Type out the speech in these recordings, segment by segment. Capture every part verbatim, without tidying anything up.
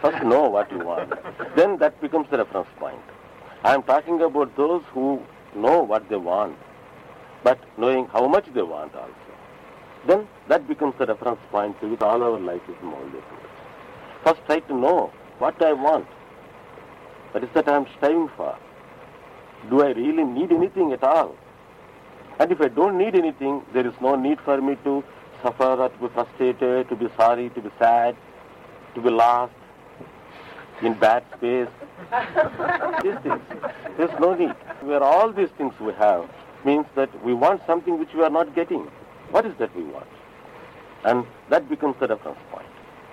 First know what you want. Then that becomes the reference point. I am talking about those who know what they want, but knowing how much they want also. Then that becomes the reference point to which all our life is molded towards. First try to know what I want. That is that I am striving for. Do I really need anything at all? And if I don't need anything, there is no need for me to suffer or to be frustrated, to be sorry, to be sad, to be lost in bad space. These things. There's no need. Where all these things we have means that we want something which we are not getting. What is that we want? And that becomes the reference point.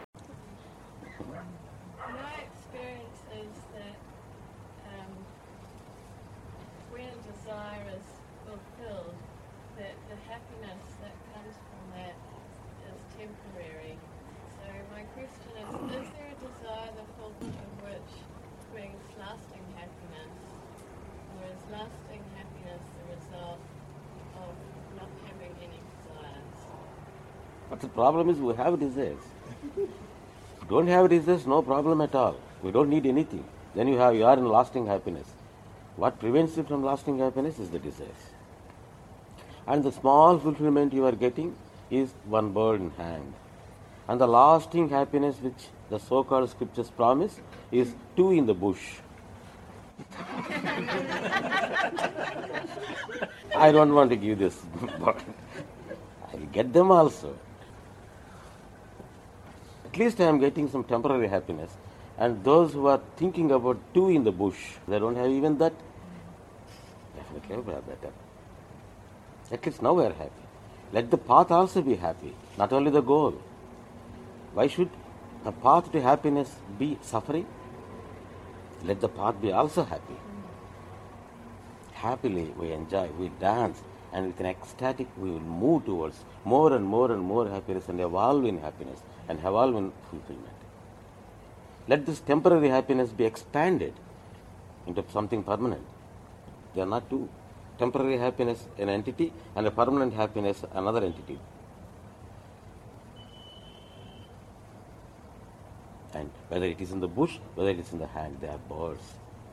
My experience is that um, when desire is fulfilled, that the happiness that comes from that is temporary. So my question is, is there a desire the fulfillment of which brings lasting happiness? Or is lasting happiness the result of not having any desires? But the problem is we have desires. If you don't have desires, no problem at all. We don't need anything. Then you have you are in lasting happiness. What prevents you from lasting happiness is the desires. And the small fulfillment you are getting is one bird in hand. And the lasting happiness which the so-called scriptures promise is two in the bush. I don't want to give this, but I will get them also. At least I am getting some temporary happiness. And those who are thinking about two in the bush, they don't have even that. Definitely we are better. At least now we are happy. Let the path also be happy, not only the goal. Why should the path to happiness be suffering? Let the path be also happy. Happily we enjoy, we dance, and with an ecstatic we will move towards more and more and more happiness and evolve in happiness and evolve in fulfillment. Let this temporary happiness be expanded into something permanent. They are not two. Temporary happiness an entity and a permanent happiness another entity. And whether it is in the bush, whether it is in the hand, they are birds.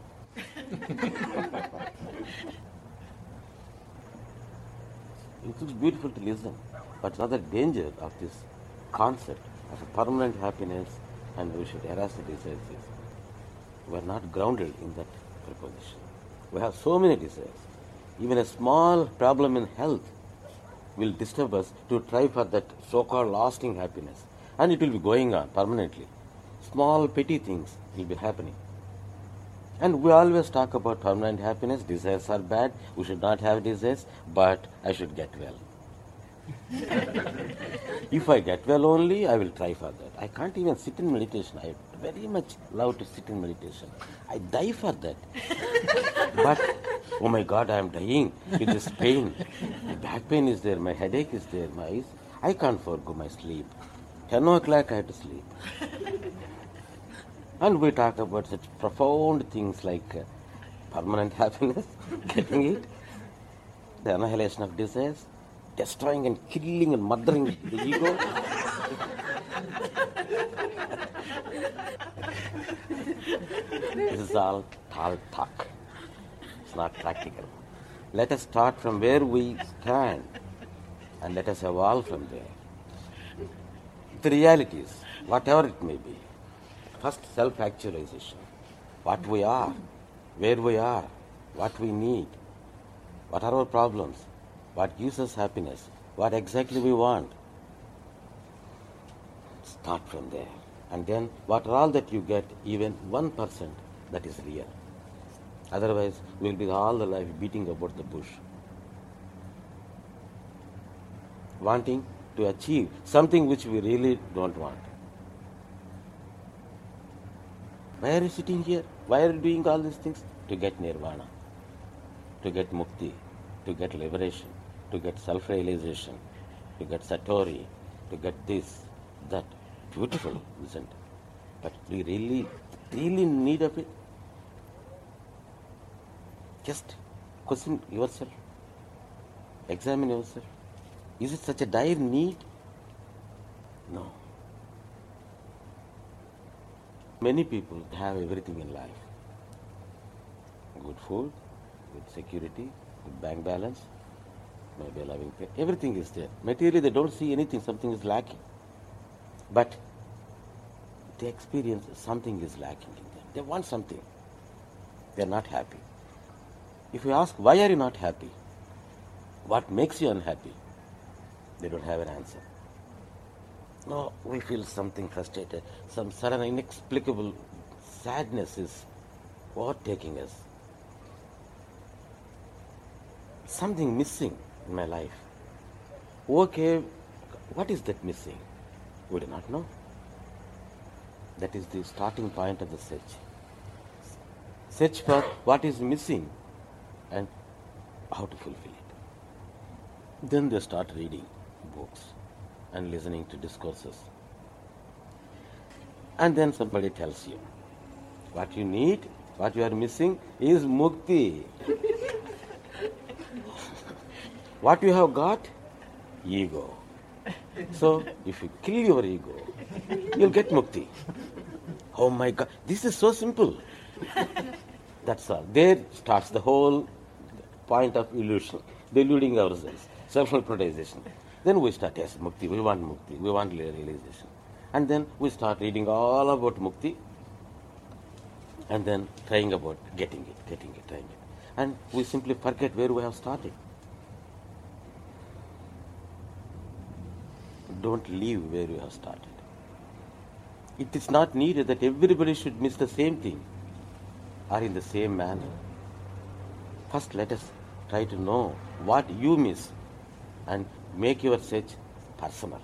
It looks beautiful to listen, but another danger of this concept of a permanent happiness and we should harass the desires is we are not grounded in that proposition. We have so many desires. Even a small problem in health will disturb us to try for that so-called lasting happiness. And it will be going on permanently. Small petty things will be happening. And we always talk about permanent happiness. Desires are bad. We should not have desires, but I should get well. If I get well only, I will try for that. I can't even sit in meditation. I very much love to sit in meditation. I die for that. But, oh my God, I am dying with this pain. My back pain is there, my headache is there, my eyes. I can't forego my sleep. ten o'clock I have to sleep. And we talk about such profound things like uh, permanent happiness, getting it, the annihilation of desires, destroying and killing and murdering the ego. This is all tall talk. It's not practical. Let us start from where we stand and let us evolve from there. The realities, whatever it may be. First, self-actualization. What we are, where we are, what we need, what are our problems, what gives us happiness, what exactly we want. Start from there. And then, what are all that you get, even one percent, that is real. Otherwise, we will be all the life beating about the bush. Wanting to achieve something which we really don't want. Why are you sitting here? Why are you doing all these things? To get nirvana, to get mukti, to get liberation, to get self-realization, to get satori, to get this, that. Beautiful, isn't it? But do you really, really need of it? Just question yourself. Examine yourself. Is it such a dire need? No. Many people have everything in life. Good food, good security, good bank balance, maybe a loving pet. Everything is there. Materially, they don't see anything, something is lacking. But they experience something is lacking in them. They want something. They are not happy. If you ask, why are you not happy? What makes you unhappy? They don't have an answer. No, we feel something frustrated. Some sudden inexplicable sadness is overtaking us. Something missing in my life. Okay, what is that missing? We do not know. That is the starting point of the search. Search for what is missing and how to fulfill it. Then they start reading books and listening to discourses. And then somebody tells you, what you need, what you are missing is mukti. What you have got? Ego. So, if you kill your ego, you'll get mukti. Oh my God, this is so simple. That's all. There starts the whole point of illusion, deluding ourselves, self-hypnotization. Then we start, yes, mukti, we want mukti, we want realization. And then we start reading all about mukti and then trying about getting it, getting it, trying it. And we simply forget where we have started. Don't leave where you have started. It is not needed that everybody should miss the same thing or in the same manner. First, let us try to know what you miss and make your search personal.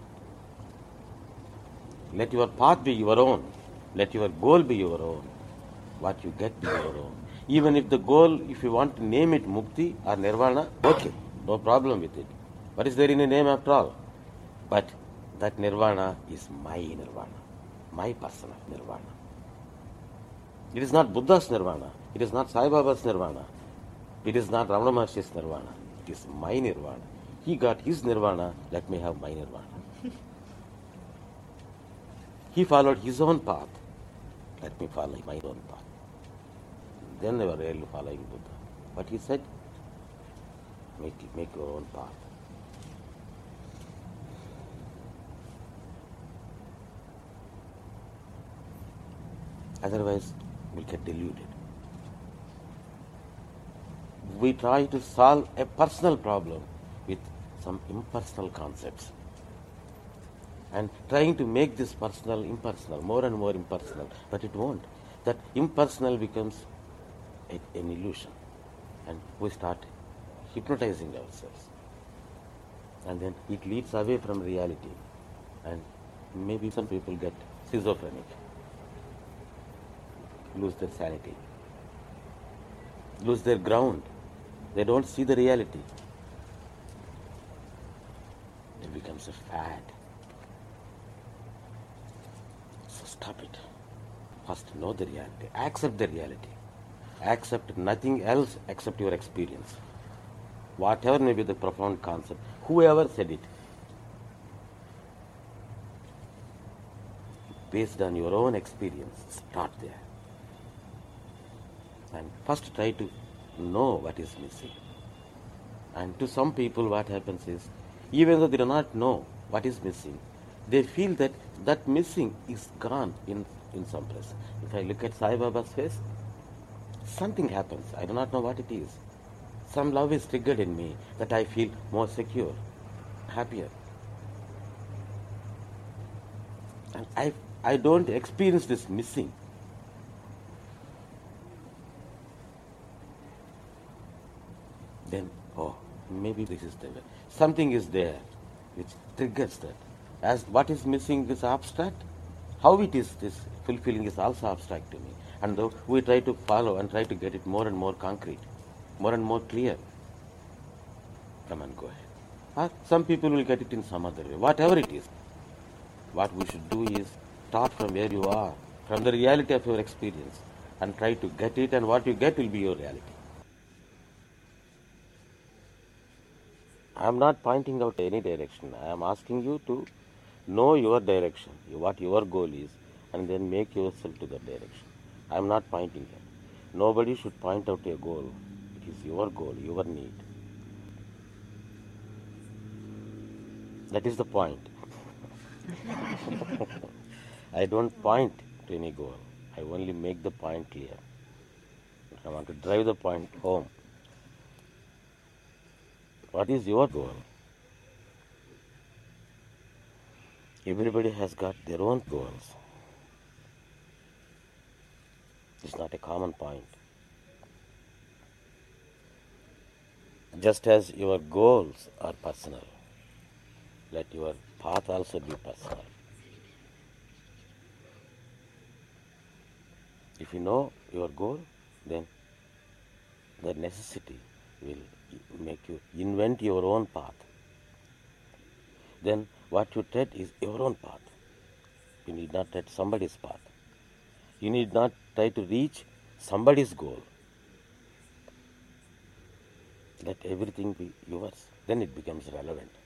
Let your path be your own. Let your goal be your own. What you get be your own. Even if the goal, if you want to name it mukti or nirvana, okay, no problem with it. What is there in a name after all? But that nirvana is my nirvana, my personal nirvana. It is not Buddha's nirvana. It is not Sai Baba's nirvana. It is not Ramana Maharshi's nirvana. It is my nirvana. He got his nirvana, let me have my nirvana. He followed his own path, let me follow my own path. Then they were really following Buddha. But he said, make, it, make your own path. Otherwise, we'll get deluded. We try to solve a personal problem with some impersonal concepts. And trying to make this personal impersonal, more and more impersonal, but it won't. That impersonal becomes a, an illusion. And we start hypnotizing ourselves. And then it leads away from reality. And maybe some people get schizophrenic, lose their sanity, lose their ground. They don't see the reality. It becomes a fad. So stop it. First know the reality. Accept the reality. Accept nothing else except your experience. Whatever may be the profound concept, whoever said it, based on your own experience, start there. And first try to know what is missing. And to some people what happens is, even though they do not know what is missing, they feel that that missing is gone in, in some place. If I look at Sai Baba's face, something happens. I do not know what it is. Some love is triggered in me that I feel more secure, happier. And I, I don't experience this missing. Then, oh, maybe this is the way. Something is there which triggers that. As what is missing is abstract, how it is this fulfilling is also abstract to me. And though we try to follow and try to get it more and more concrete, more and more clear. Come on, go ahead. Or some people will get it in some other way. Whatever it is, what we should do is start from where you are, from the reality of your experience, and try to get it, and what you get will be your reality. I am not pointing out any direction. I am asking you to know your direction, what your goal is, and then make yourself to that direction. I am not pointing it. Nobody should point out a goal. It is your goal, your need. That is the point. I don't point to any goal. I only make the point clear. I want to drive the point home. What is your goal? Everybody has got their own goals. It's not a common point. Just as your goals are personal, let your path also be personal. If you know your goal, then the necessity will make you invent your own path. Then what you tread is your own path. You need not tread somebody's path. You need not try to reach somebody's goal. Let everything be yours. Then it becomes relevant.